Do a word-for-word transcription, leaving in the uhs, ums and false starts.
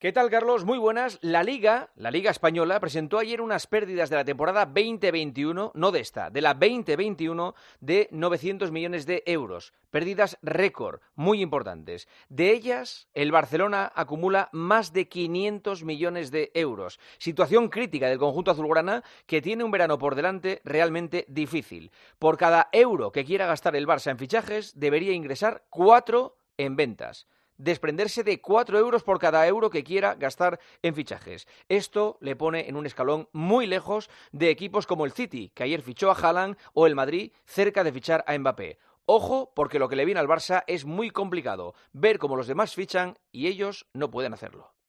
¿Qué tal, Carlos? Muy buenas. La Liga, la Liga Española, presentó ayer unas pérdidas de la temporada veinte veintiuno, no de esta, de la veinte veintiuno, de novecientos millones de euros. Pérdidas récord, muy importantes. De ellas, el Barcelona acumula más de quinientos millones de euros. Situación crítica del conjunto azulgrana, que tiene un verano por delante realmente difícil. Por cada euro que quiera gastar el Barça en fichajes, debería ingresar cuatro en ventas. Desprenderse de cuatro euros por cada euro que quiera gastar en fichajes. Esto le pone en un escalón muy lejos de equipos como el City, que ayer fichó a Haaland, o el Madrid, cerca de fichar a Mbappé. Ojo, porque lo que le viene al Barça es muy complicado. Ver cómo los demás fichan y ellos no pueden hacerlo.